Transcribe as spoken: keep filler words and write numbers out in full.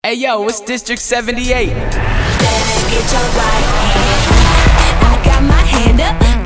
Hey yo, it's District seventy-eight. Let's get your right hand. I got my hand up.